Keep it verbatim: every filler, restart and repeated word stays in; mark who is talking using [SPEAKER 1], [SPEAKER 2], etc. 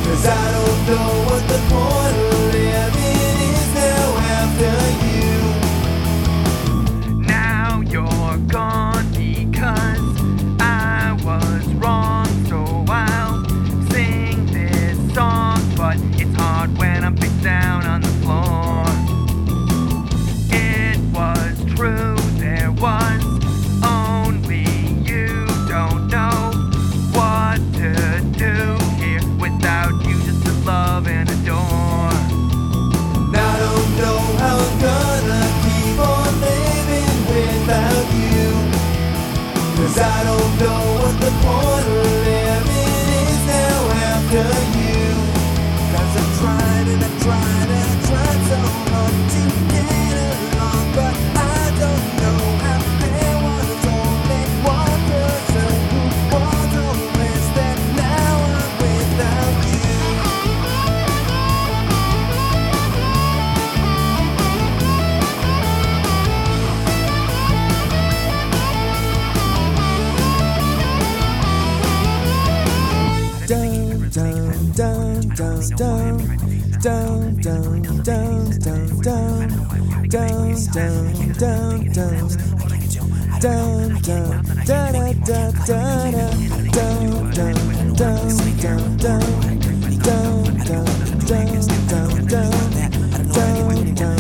[SPEAKER 1] 'Cause I don't know what the point of living is now after you.
[SPEAKER 2] Now you're gone because I was wrong, so I'll sing this song, but it's hard when I'm face down on the floor. It was true, there was only you. Don't know what to do here without you, just to love and adore.
[SPEAKER 1] I don't know how I'm gonna keep on living without you. 'Cause I don't know what the point of living is now after you. 'Cause I tried and I tried and I tried so hard to get along, but I don't know how there was only one person who was always there. Now I'm without you. Dun dun dun dun dun dun dun dun dun dun dun dun dun dun dun da da da da da dun dun dun dun dun dun dun dun dun dun dun dun